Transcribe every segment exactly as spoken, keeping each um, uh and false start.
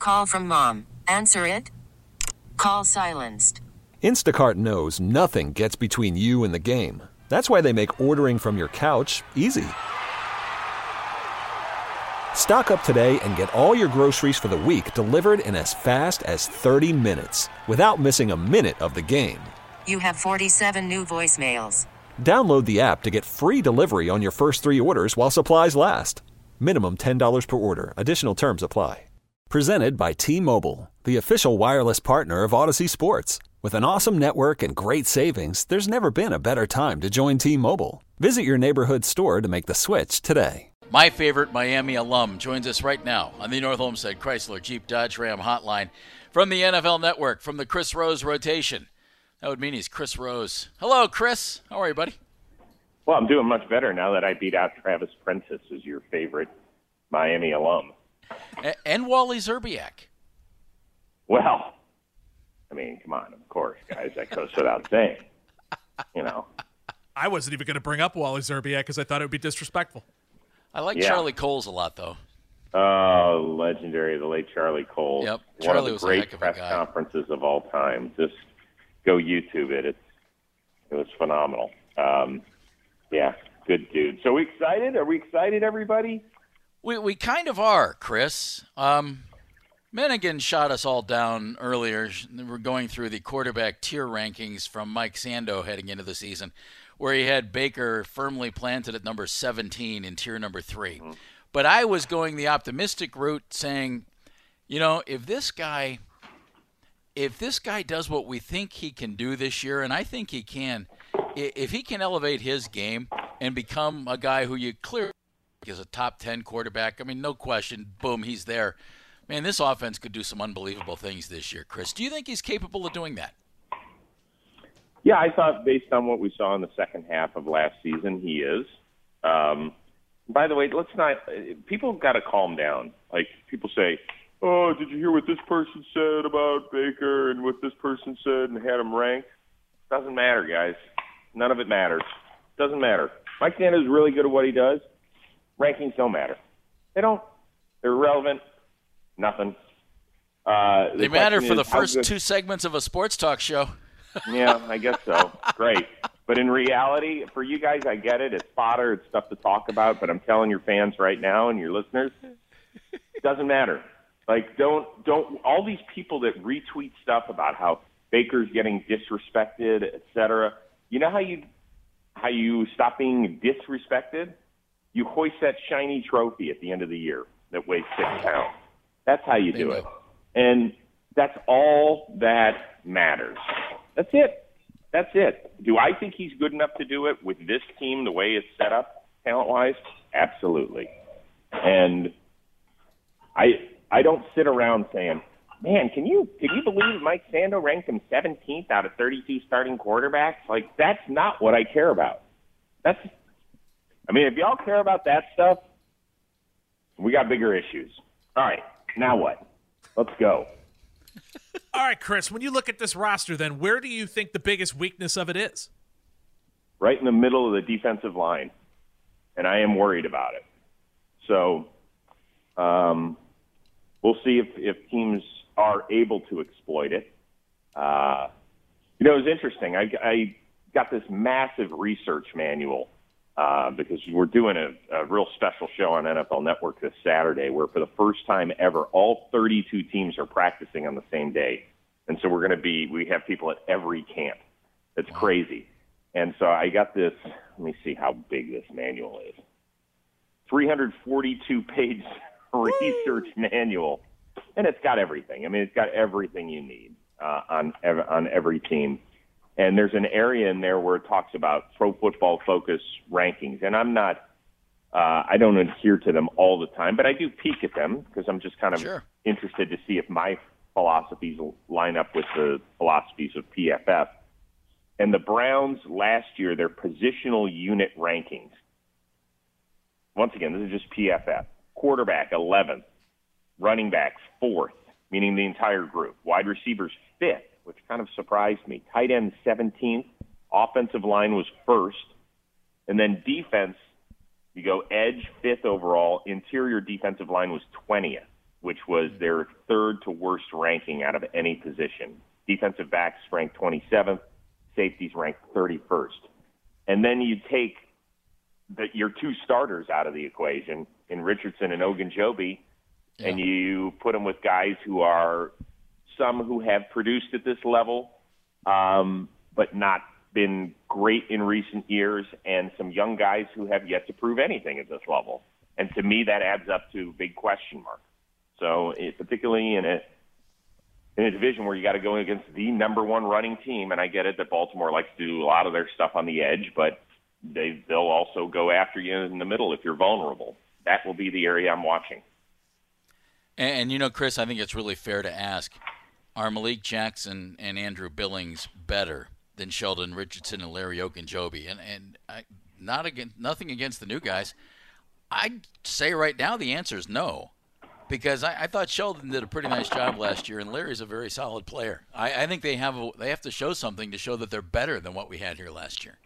Call from mom. Answer it. Call silenced. Instacart knows nothing gets between you and the game. That's why they make ordering from your couch easy. Stock up today and get all your groceries for the week delivered in as fast as thirty minutes without missing a minute of the game. You have forty-seven new voicemails. Download the app to get free delivery on your first three orders while supplies last. Minimum ten dollars per order. Additional terms apply. Presented by T-Mobile, the official wireless partner of Odyssey Sports. With an awesome network and great savings, there's never been a better time to join T-Mobile. Visit your neighborhood store to make the switch today. My favorite Miami alum joins us right now on the North Olmsted Chrysler Jeep Dodge Ram hotline from the N F L Network, from the Chris Rose rotation. That would mean he's Chris Rose. Hello, Chris. How are you, buddy? Well, I'm doing much better now that I beat out Travis Prentice as your favorite Miami alum. A- and Wally Zerbiak. Well, I mean, come on, of course, guys. That goes without saying. You know. I wasn't even going to bring up Wally Zerbiak because I thought it would be disrespectful. I like yeah. Charlie Coles a lot, though. Oh, legendary, the late Charlie Coles. Yep, One Charlie of the was a great heck of a press guy. conferences of all time. Just go YouTube it. It's, it was phenomenal. Um, yeah, good dude. So we excited? Are we excited, everybody? We we kind of are, Chris. Um, Mennigan shot us all down earlier. We're going through the quarterback tier rankings from Mike Sando heading into the season, where he had Baker firmly planted at number seventeen in tier number three. Mm-hmm. But I was going the optimistic route, saying, you know, if this guy, if this guy does what we think he can do this year, and I think he can, if he can elevate his game and become a guy who you clearly is a top ten quarterback, I mean, no question, boom, he's there. Man, this offense could do some unbelievable things this year, Chris. Do you think he's capable of doing that? Yeah, I thought based on what we saw in the second half of last season, he is. Um, by the way, let's not – people got to calm down. Like, people say, oh, did you hear what this person said about Baker and what this person said and had him ranked? Doesn't matter, guys. None of it matters. Doesn't matter. Mike Sando is really good at what he does. Rankings don't matter. They don't. They're irrelevant. Nothing. Uh, the they matter for is, the first good... two segments of a sports talk show. Yeah, I guess so. Great. But in reality, for you guys, I get it. It's fodder. It's stuff to talk about. But I'm telling your fans right now and your listeners, it doesn't matter. Like, don't, don't, all these people that retweet stuff about how Baker's getting disrespected, et cetera, you know how you, how you stop being disrespected? You hoist that shiny trophy at the end of the year that weighs six pounds. That's how you do it. And that's all that matters. That's it. That's it. Do I think he's good enough to do it with this team, the way it's set up, talent-wise? Absolutely. And I I don't sit around saying, man, can you can you believe Mike Sando ranked him seventeenth out of thirty-two starting quarterbacks? Like, that's not what I care about. That's, I mean, if y'all care about that stuff, we got bigger issues. All right, now what? Let's go. All right, Chris, when you look at this roster, then, where do you think the biggest weakness of it is? Right in the middle of the defensive line, and I am worried about it. So um, we'll see if, if teams are able to exploit it. Uh, you know, it was interesting. I, I got this massive research manual uh, because we're doing a, a real special show on N F L Network this Saturday where for the first time ever, all thirty-two teams are practicing on the same day. And so we're going to be, we have people at every camp. It's crazy. And so I got this, let me see how big this manual is. three hundred forty-two page research manual. And it's got everything. I mean, it's got everything you need uh, on on every team. And there's an area in there where it talks about Pro Football Focus rankings. And I'm not, uh, I don't adhere to them all the time, but I do peek at them because I'm just kind of Sure. interested to see if my philosophies line up with the philosophies of P F F. And the Browns last year, their positional unit rankings. Once again, this is just P F F. Quarterback, eleventh. Running backs, fourth, meaning the entire group. Wide receivers, fifth, which kind of surprised me. Tight end, seventeenth. Offensive line was first. And then defense, you go edge, fifth overall. Interior defensive line was twentieth, which was their third to worst ranking out of any position. Defensive backs ranked twenty-seventh, safeties ranked thirty-first. And then you take the, your two starters out of the equation in Richardson and Ogunjobi, yeah. and you put them with guys who are some who have produced at this level, um, but not been great in recent years, and some young guys who have yet to prove anything at this level. And to me, that adds up to a big question mark. So it, particularly in a in a division where you got to go against the number one running team, and I get it that Baltimore likes to do a lot of their stuff on the edge, but they, they'll also go after you in the middle if you're vulnerable. That will be the area I'm watching. And, and you know, Chris, I think it's really fair to ask, are Malik Jackson and Andrew Billings better than Sheldon Richardson and Larry Ogunjobi? And and I, not against, nothing against the new guys. I'd say right now the answer is no, because I, I thought Sheldon did a pretty nice job last year, and Larry's a very solid player. I, I think they have a, they have to show something to show that they're better than what we had here last year.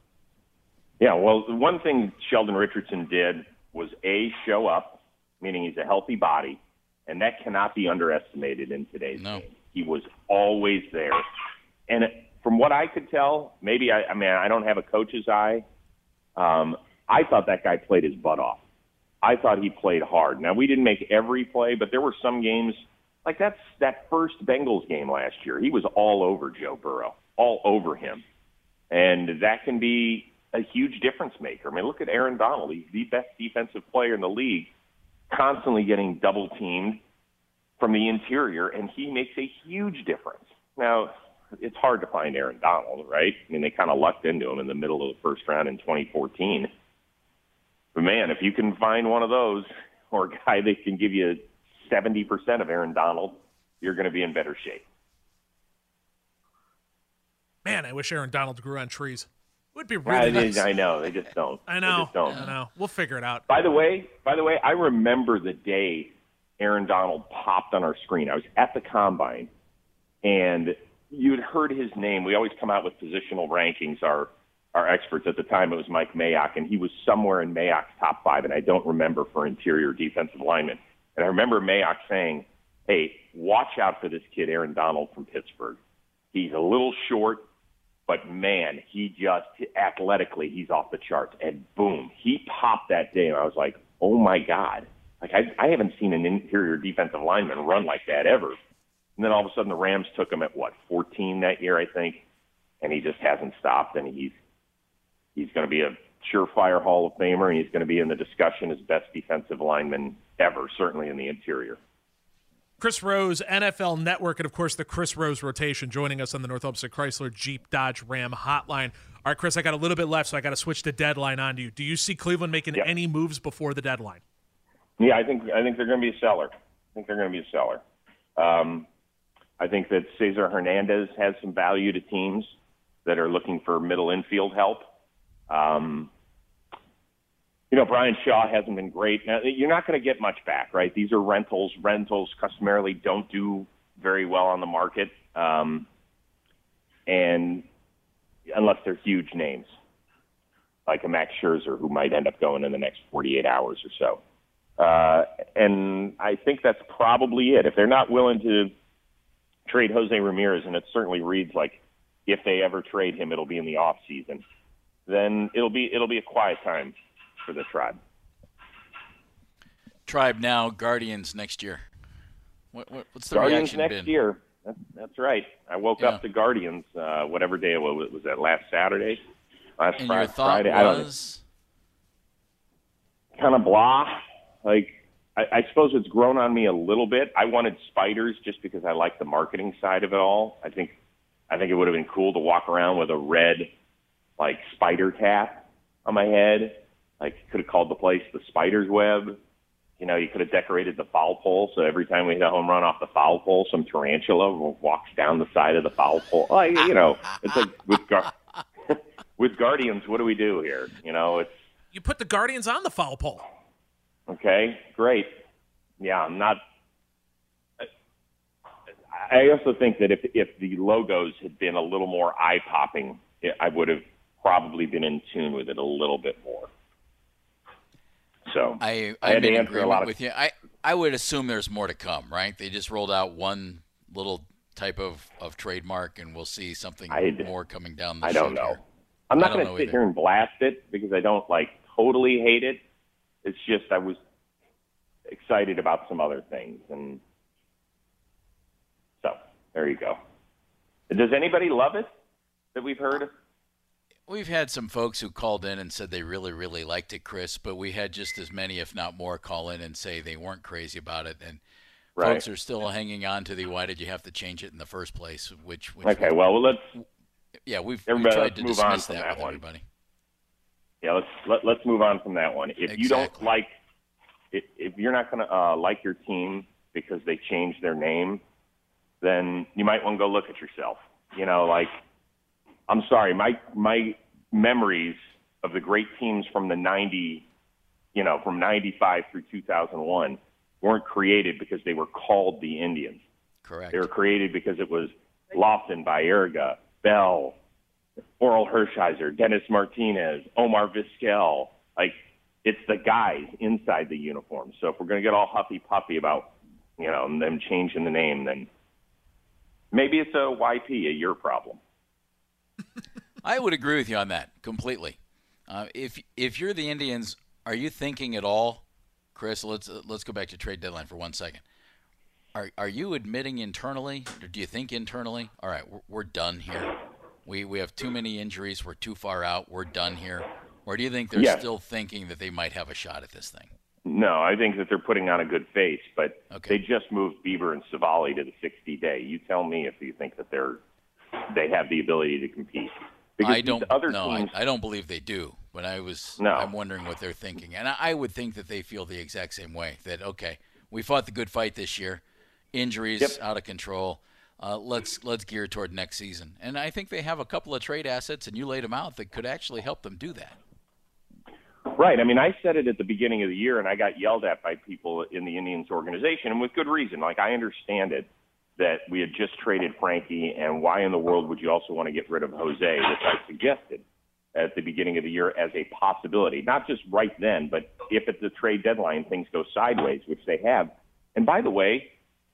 Yeah, well, the one thing Sheldon Richardson did was, A, show up, meaning he's a healthy body, and that cannot be underestimated in today's no. game. He was always there. And it, from what I could tell, maybe, I, I mean, I don't have a coach's eye, um, I thought that guy played his butt off. I thought he played hard. Now, we didn't make every play, but there were some games, like that's that first Bengals game last year. He was all over Joe Burrow, all over him. And that can be a huge difference maker. I mean, look at Aaron Donald. He's the best defensive player in the league, constantly getting double-teamed from the interior, and he makes a huge difference. Now, it's hard to find Aaron Donald, right? I mean, they kind of lucked into him in the middle of the first round in twenty fourteen. But, man, if you can find one of those, or a guy that can give you seventy percent of Aaron Donald, you're going to be in better shape. Man, I wish Aaron Donald grew on trees. It would be really I, nice. I know. They just don't. I know. They just don't. I know. We'll figure it out. By the way, by the way, I remember the day Aaron Donald popped on our screen. I was at the Combine, and you had heard his name. We always come out with positional rankings. Our our experts at the time, it was Mike Mayock, and he was somewhere in Mayock's top five, and I don't remember for interior defensive linemen. And I remember Mayock saying, hey, watch out for this kid, Aaron Donald from Pittsburgh. He's a little short, but, man, he just, athletically, he's off the charts. And, boom, he popped that day, and I was like, oh, my God. Like, I, I haven't seen an interior defensive lineman run like that ever. And then all of a sudden the Rams took him at, what, fourteen that year, I think, and he just hasn't stopped, and he's he's going to be a surefire Hall of Famer, and he's going to be in the discussion as best defensive lineman ever, certainly in the interior. Chris Rose, N F L Network, and, of course, the Chris Rose Rotation, joining us on the North Olmsted Chrysler Jeep Dodge Ram hotline. All right, Chris, I got a little bit left, so I got to switch the deadline on to you. Do you see Cleveland making yeah. any moves before the deadline? Yeah, I think I think they're going to be a seller. I think they're going to be a seller. Um, I think that Cesar Hernandez has some value to teams that are looking for middle infield help. Um, you know, Brian Shaw hasn't been great. Now, you're not going to get much back, right? These are rentals. Rentals customarily don't do very well on the market, um, and unless they're huge names, like a Max Scherzer, who might end up going in the next forty-eight hours or so. Uh, and I think that's probably it. If they're not willing to trade Jose Ramirez, and it certainly reads like if they ever trade him, it'll be in the off season, then it'll be it'll be a quiet time for the Tribe. Tribe now, Guardians next year. What, what, what's the Guardians reaction next been? year. That's, that's right. I woke Yeah. up to Guardians, uh, whatever day it was. Was that last Saturday? Last And Friday, your thought Friday? I don't know. was? Kind of blah. Like, I, I suppose it's grown on me a little bit. I wanted spiders just because I like the marketing side of it all. I think, I think it would have been cool to walk around with a red, like, spider cap on my head. Like, could have called the place the Spider's Web. You know, you could have decorated the foul pole, so every time we hit a home run off the foul pole, some tarantula walks down the side of the foul pole. Like, you know, it's like with Gar- with Guardians, what do we do here? You know, it's You put the Guardians on the foul pole. okay, great. Yeah, I'm not. I also think that if if the logos had been a little more eye popping, I would have probably been in tune with it a little bit more. So I, I had I'm to in answer a lot agreement of- with you. I, I would assume there's more to come, right? They just rolled out one little type of, of trademark, and we'll see something I'd, more coming down the I don't chute know. here. I'm not going know to sit either. here and blast it because I don't, like, totally hate it. It's just I was excited about some other things. And so there you go. Does anybody love it that we've heard? We've had some folks who called in and said they really, really liked it, Chris, but we had just as many, if not more, call in and say they weren't crazy about it. And Right. folks are still hanging on to the why did you have to change it in the first place, which, which Okay, well, well, let's yeah, we've, we've everybody, tried let's to move on dismiss from that, that with one. everybody. Yeah, let's let, let's move on from that one. If you don't Exactly. like, if, if you're not going to uh, like your team because they changed their name, then you might want to go look at yourself. You know, like, I'm sorry, my my memories of the great teams from the ninety, you know, from ninety-five through two thousand one weren't created because they were called the Indians. Correct. They were created because it was Lofton, Baerga, Bell, Oral Hershiser, Dennis Martinez, Omar Vizquel. Like, it's the guys inside the uniform. So if we're going to get all huffy-puffy about, you know, them changing the name, then maybe it's a Y P, a your problem. I would agree with you on that completely. Uh, if if you're the Indians, are you thinking at all, Chris? Let's uh, let's go back to trade deadline for one second. Are are you admitting internally, or do you think internally? All right, we're, we're done here. We we have too many injuries. We're too far out. We're done here. Or do you think they're Yes. still thinking that they might have a shot at this thing? No, I think that they're putting on a good face, but Okay. they just moved Bieber and Savali to the sixty-day. You tell me if you think that they're they have the ability to compete. Because I don't. these other no, teams, I, I don't believe they do. But I was. No. I'm wondering what they're thinking, and I, I would think that they feel the exact same way. That okay, we fought the good fight this year. Injuries Yep. out of control. Uh, let's let's gear toward next season. And I think they have a couple of trade assets, and you laid them out that could actually help them do that. Right. I mean, I said it at the beginning of the year, and I got yelled at by people in the Indians organization, and with good reason. Like, I understand it that we had just traded Frankie, and why in the world would you also want to get rid of Jose, which I suggested at the beginning of the year as a possibility. Not just right then, but if at the trade deadline things go sideways, which they have. And by the way,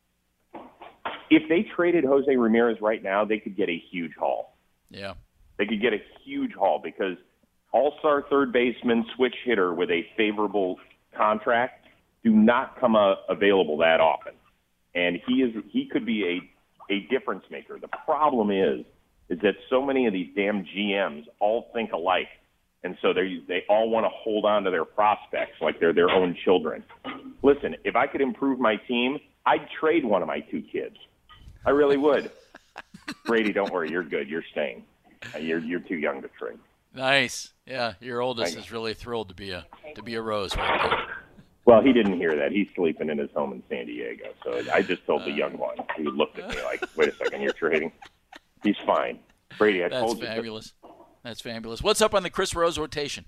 if they traded Jose Ramirez right now, they could get a huge haul. Yeah. They could get a huge haul because all-star third baseman, switch hitter with a favorable contract do not come uh, available that often. And he is he could be a, a difference maker. The problem is is that so many of these damn G Ms all think alike. And so they they all want to hold on to their prospects like they're their own children. Listen, if I could improve my team, I'd trade one of my two kids. I really would. Brady, don't worry, you're good. You're staying. Uh, You're you're too young to trade. Nice. Yeah, your oldest Thank is really thrilled to be a to be a Rose right now. Well, he didn't hear that. He's sleeping in his home in San Diego. So I just told the young one. He looked at me like, wait a second, you're trading? He's fine. Brady, I That's told you. fabulous. That's fabulous. What's up on the Chris Rose rotation?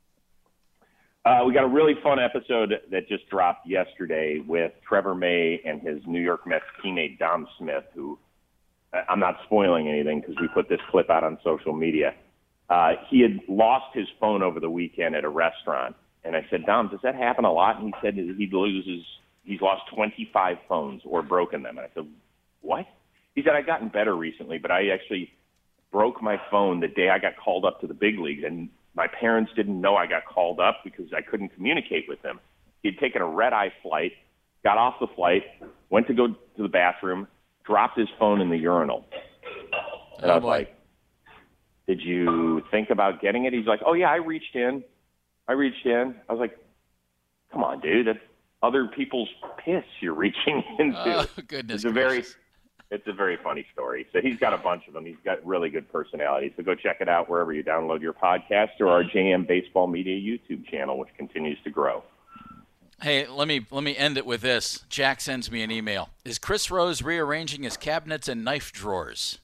Uh, we got a really fun episode that just dropped yesterday with Trevor May and his New York Mets teammate Dom Smith, who I'm not spoiling anything because we put this clip out on social media. Uh, he had lost his phone over the weekend at a restaurant. And I said, Dom, does that happen a lot? And he said he loses, he's lost twenty-five phones or broken them. And I said, what? He said, I've gotten better recently, but I actually broke my phone the day I got called up to the big leagues. And my parents didn't know I got called up because I couldn't communicate with them. He'd taken a red-eye flight, got off the flight, went to go to the bathroom, dropped his phone in the urinal. And Oh, I was boy. like, did you think about getting it? He's like, oh, yeah, I reached in. I reached in. I was like, come on, dude. That's other people's piss you're reaching into. Oh, goodness It's a very, gracious. it's a very funny story. So he's got a bunch of them. He's got really good personality. So go check it out wherever you download your podcast or our J M Baseball Media YouTube channel, which continues to grow. Hey, let me let me end it with this. Jack sends me an email. Is Chris Rose rearranging his cabinets and knife drawers?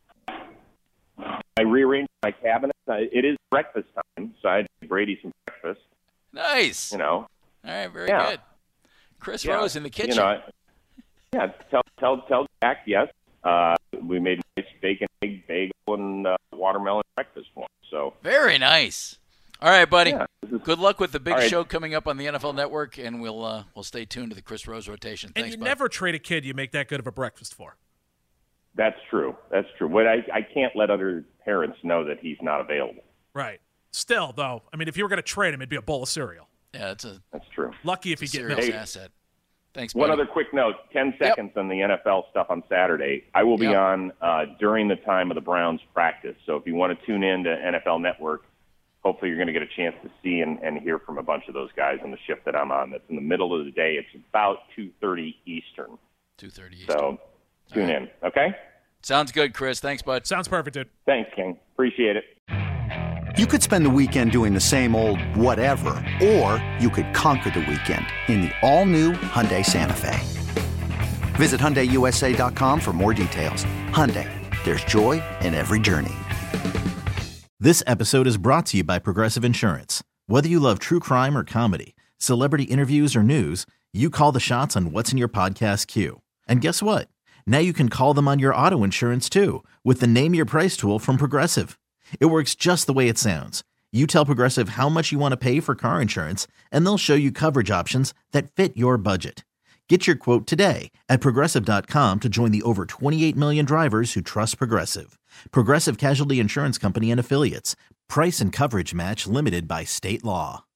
I rearranged my cabinet. It is breakfast time, so I had to give Brady some breakfast. Nice. You know, All right, very Yeah. good. Chris Yeah, Rose in the kitchen. You know, I- yeah, tell tell tell Jack yes. Uh, we made nice bacon, egg, bagel, and uh, watermelon breakfast for him. So Very nice. All right, buddy. yeah, this is Good luck with the big All right. show coming up on the N F L Network, and we'll uh, we'll stay tuned to the Chris Rose rotation. And Thanks, you bud. never trade a kid you make that good of a breakfast for. That's true. That's true. But I, I can't let other parents know that he's not available. Right. Still, though, I mean, if you were going to trade him, it'd be a bowl of cereal. Yeah, that's a That's true. Lucky if you it's a get serious milk. asset. Thanks, One buddy. other quick note, ten seconds on the N F L stuff on Saturday. I will be Yep. on uh, during the time of the Browns practice. So if you want to tune in to N F L Network, hopefully you're going to get a chance to see and, and hear from a bunch of those guys on the shift that I'm on. That's in the middle of the day. It's about two thirty Eastern. two thirty Eastern. So tune All right. in, okay? Sounds good, Chris. Thanks, bud. Sounds perfect, dude. Thanks, King. Appreciate it. You could spend the weekend doing the same old whatever, or you could conquer the weekend in the all-new Hyundai Santa Fe. Visit Hyundai U S A dot com for more details. Hyundai, there's joy in every journey. This episode is brought to you by Progressive Insurance. Whether you love true crime or comedy, celebrity interviews or news, you call the shots on what's in your podcast queue. And guess what? Now you can call them on your auto insurance too with the Name Your Price tool from Progressive. It works just the way it sounds. You tell Progressive how much you want to pay for car insurance, and they'll show you coverage options that fit your budget. Get your quote today at Progressive dot com to join the over twenty-eight million drivers who trust Progressive. Progressive Casualty Insurance Company and Affiliates. Price and coverage match limited by state law.